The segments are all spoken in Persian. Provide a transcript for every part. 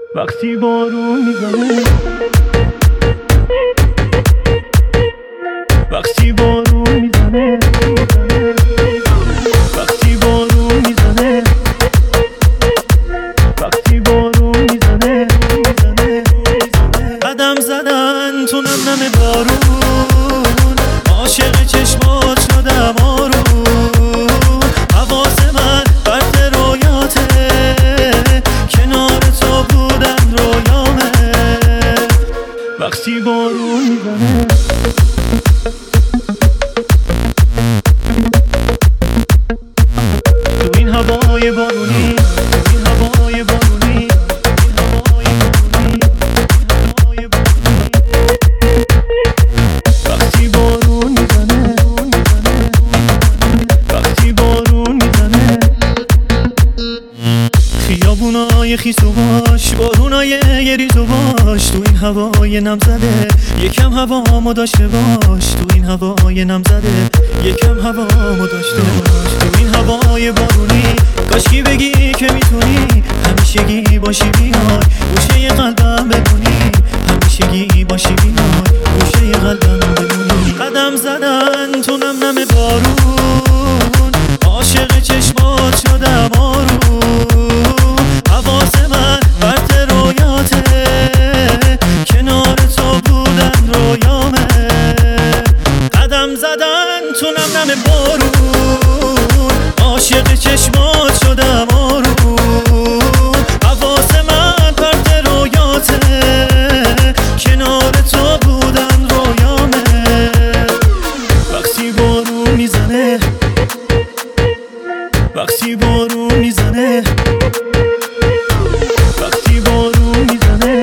وقتی بارون میزنه، وقتی بارون میزنه، وقتی بارون میزنه، وقتی بارون میزنه، قدم زدن تو نم بارون، عاشق چشمات شدم آروم، حواس من برد رویاته، کنار تو بودن رویامه. وقتی بارون میزنه، تو این هوای بارونی، تو این هوای بارونی، وقتی بارون میزنه، وقتی بارون میزنه، خیابونای خیسو باش، بارونای یه ریزو باش، تو این هوای نم زده یکم هوامو داشته باش، تو این هوای نم زده یکم هوامو داشته باش، تو این هوای بارونی کاشکی بگی که میتونی همیشگی باشی بیای گوشه قلبم بدونی، همیشگی باشی بیای گوشه قلبم بدونی. قدم زدن تو نم بارون، عاشق چشمات شدم آروم، حواس من برد رویاته، کنار تو بودن رویامه. قدم زدن تو نم بارون، عاشق چشمات شدم آروم، حواس من برد رویاته، کنار تو بودن رویامه. وقتی بارون میزنه، وقتی بارون میزنه، وقتی بارون میزنه،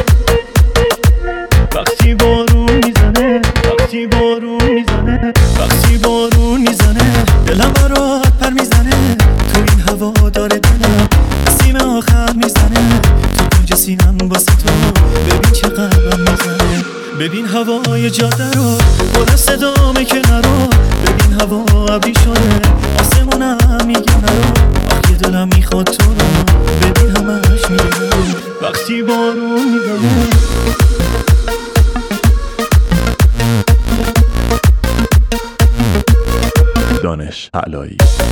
وقتی بارون میزنه، وقتی بارون میزنه، وقتی بارون میزنه، دلم برات پر میزنه، تو این هوا داره دلم سیم آخر میزنه، تو کنج سینم واسه تو ببین چه قلبم میزنه، ببین هوای جاده رو پر از صدام کنه رو، ببین هوا ابری شده آسمونم میگه نرو، آخه دلم میخواد تو رو ببین همش میگه. وقتی بارون میزنه، دانش علایی.